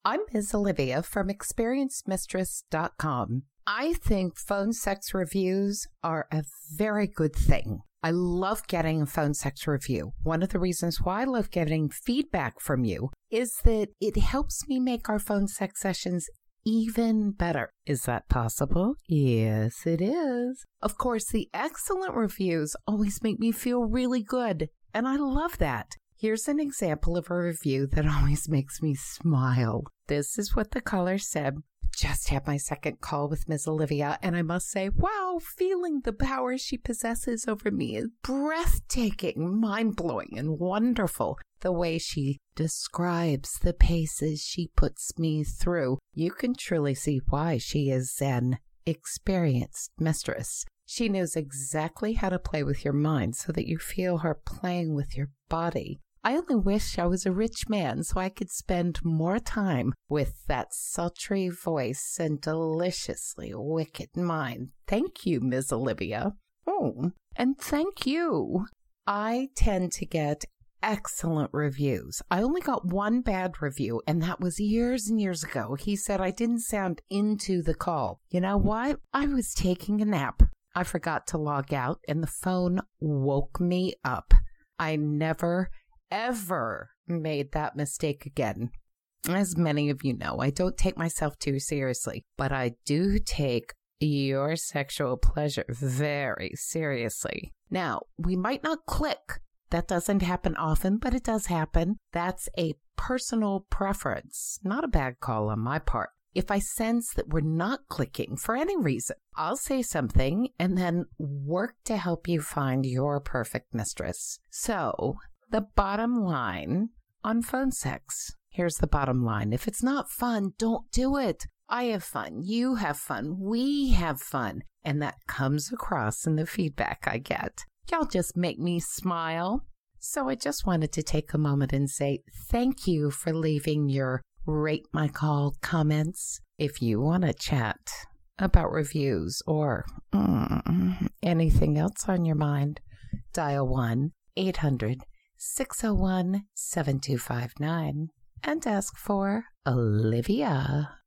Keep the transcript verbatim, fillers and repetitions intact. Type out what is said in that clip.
I'm Miz Olivia from experienced mistress dot com. I think phone sex reviews are a very good thing. I love getting a phone sex review. One of the reasons why I love getting feedback from you is that it helps me make our phone sex sessions even better. Is that possible? Yes, it is. Of course, the excellent reviews always make me feel really good, and I love that. Here's an example of a review that always makes me smile. This is what the caller said. Just had my second call with Miz Olivia, and I must say, wow, feeling the power she possesses over me is breathtaking, mind-blowing, and wonderful. The way she describes the paces she puts me through, you can truly see why she is an experienced mistress. She knows exactly how to play with your mind so that you feel her playing with your body. I only wish I was a rich man so I could spend more time with that sultry voice and deliciously wicked mind. Thank you, Miz Olivia. Oh, and thank you. I tend to get excellent reviews. I only got one bad review, and that was years and years ago. He said I didn't sound into the call. You know what? I was taking a nap. I forgot to log out, and the phone woke me up. I never ever made that mistake again. As many of you know, I don't take myself too seriously, but I do take your sexual pleasure very seriously. Now, we might not click. That doesn't happen often, but it does happen. That's a personal preference, not a bad call on my part. If I sense that we're not clicking for any reason, I'll say something and then work to help you find your perfect mistress. So, the bottom line on phone sex. Here's the bottom line. If it's not fun, don't do it. I have fun. You have fun. We have fun. And that comes across in the feedback I get. Y'all just make me smile. So I just wanted to take a moment and say thank you for leaving your Rate My Call comments. If you want to chat about reviews or mm, anything else on your mind, dial one eight hundred six oh one seven two five nine and ask for Olivia.